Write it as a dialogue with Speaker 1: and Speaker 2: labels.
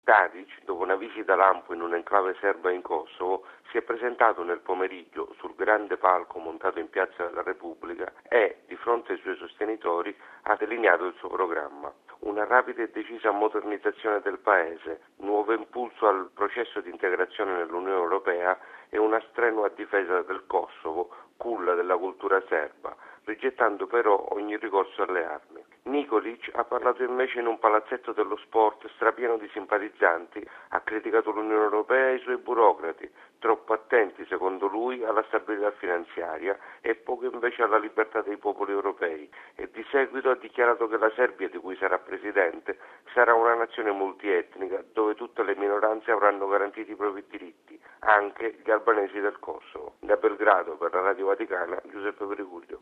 Speaker 1: Tadić, dopo una visita lampo in un'enclave serba in Kosovo, si è presentato nel pomeriggio sul grande palco montato in Piazza della Repubblica e, di fronte ai suoi sostenitori, ha delineato il suo programma. Una rapida e decisa modernizzazione del paese, nuovo impulso al processo di integrazione nell'Unione Europea e una strenua difesa del Kosovo, culla della cultura serba, rigettando però ogni ricorso alle armi. Nikolić ha parlato invece in un palazzetto dello sport strapieno di simpatizzanti, ha criticato l'Unione Europea e i suoi burocrati, troppo attenti secondo lui alla stabilità finanziaria e poco invece alla libertà dei popoli europei, e di seguito ha dichiarato che la Serbia, di cui sarà presidente, sarà una nazione multietnica dove tutte le minoranze avranno garantiti i propri diritti, anche gli albanesi del Kosovo. Da Belgrado per la Radio Vaticana, Giuseppe Periguglio.